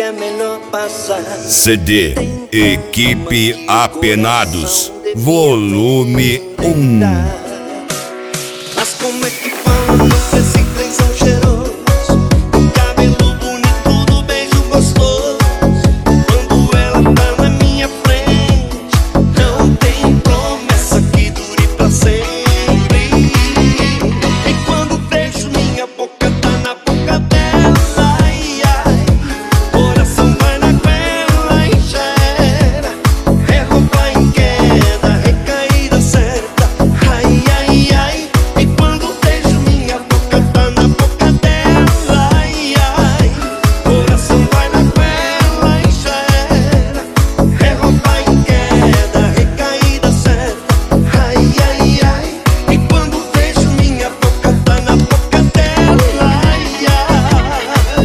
é melhor passar. CD Equipe Apenados, volume 1. Mas como é que fala nesse trenzão cheiroso? Cabelo bonito do beijo gostoso. Quando ela tá na minha frente, não tem promessa que dure pra sempre. E quando beijo minha boca tá na boca dela, ai, ai, coração vai na goela e já era. É roupa em queda, recaída certa. Ai, ai, ai. E quando beijo minha boca tá na boca dela, ai, ai, coração vai na goela e já era. É roupa em queda, recaída certa. Ai, ai, ai. E quando beijo minha boca tá na boca dela, ai, ai.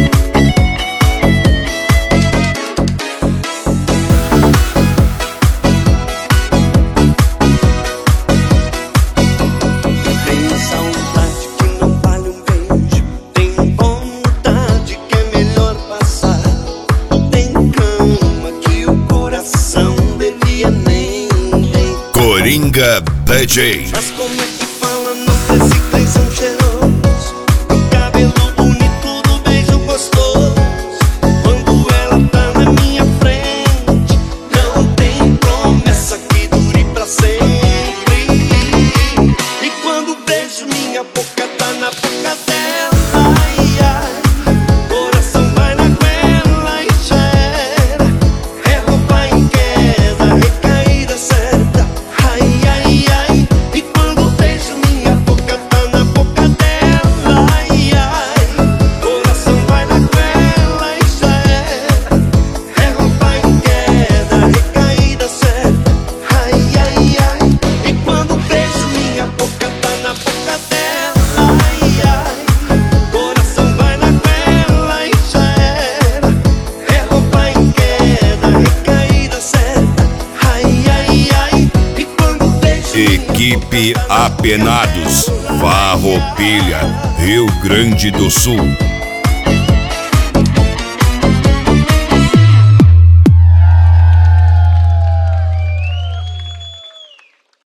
Tem saudade que não vale um beijo. Tem vontade que é melhor passar. Tem cama que o coração devia nem ter. Coringa DJ. Mas como é que fala nesse trenzão cheiroso? Cabelo bonito do beijo gostoso. Quando ela tá na minha frente, não tem promessa que dure pra sempre. E quando beijo minha boca tá na boca dela, ai, ai, coração vai na goela e já era. É roupa em queda, recaída certa. Ai, ai, ai. E quando beijo minha boca tá na boca dela, ai, ai, coração vai na goela e já era. É roupa em queda, recaída certa. Ai, ai, ai. E quando beijo minha boca tá na boca dela, ai, ai, coração vai na goela e já era. É roupa em queda, recaída certa. Ai, ai, ai. E quando beijo Equipe Apenados, Farroupilha, Rio Grande do Sul.